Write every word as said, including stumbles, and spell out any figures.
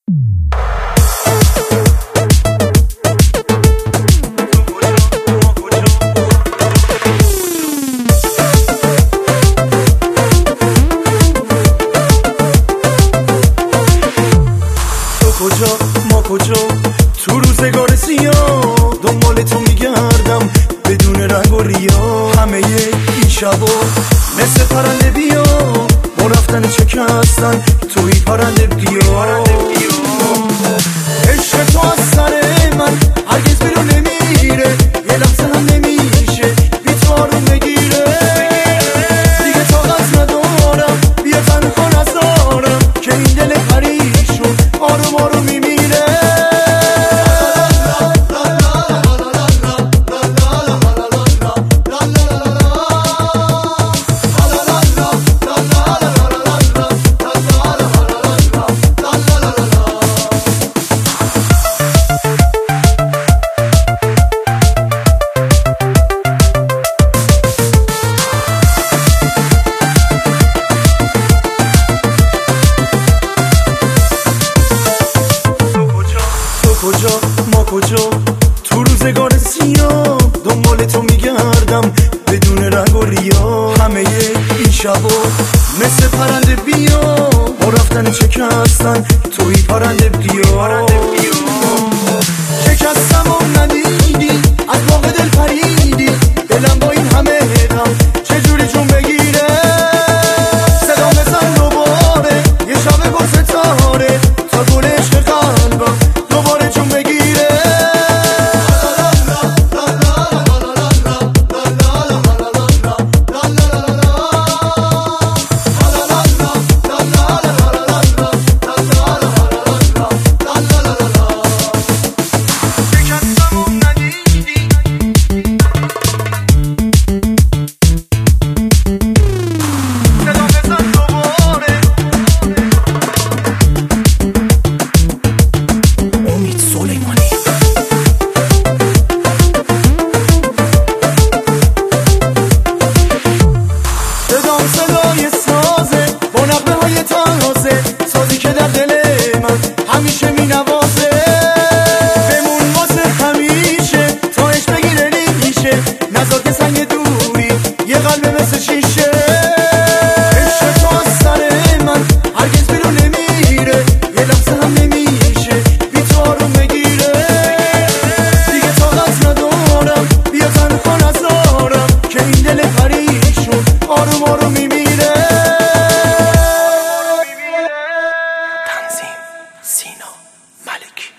کجا ما کجا تو روزگار سیاه دنبال تو میگردم بدون رنگ و ریا. همه این شبا مثل پرنده بیا با رفتن شکستن توی پرنده بیا. عشق تو از سر من هرگز بیرون نمیره، یه لحظه هم نمیشه بی تو آروم بگیره. دیگه طاقت ندارم بیا تنها نذارم که این دل پریشون آروم آروم میمیره. کجا ما کجا تو روزگار سیاه دنبال تو میگردم بدون رنگ و ریا. همه این شبا مثل پرنده بیا با رفتن شکستن توی پرنده بیا. شکستم و ندیدی از واقع دل پریدی، دلم با این همه غم چجوری جون بگیره. صدا بزن دوباره یه شب با ستاره تا گل عشق قلبم دوباره جون بگیره. صدای سازه با نغمه های تازه، سازی که در دل من همیشه می نوازه. بمون واسه همیشه تا عشق بگیره ریشه، نذار که سنگ دوری یه قلب مثل شیشه. عشق تو از سر من هرگز بیرون نمیره، یه لحظه هم نمیشه بی تو آروم بگیره. دیگه طاقت ندارم بیا تنها نذارم که این دل پریشون آروم آروم میمیره. تنظیم سینا ملکی.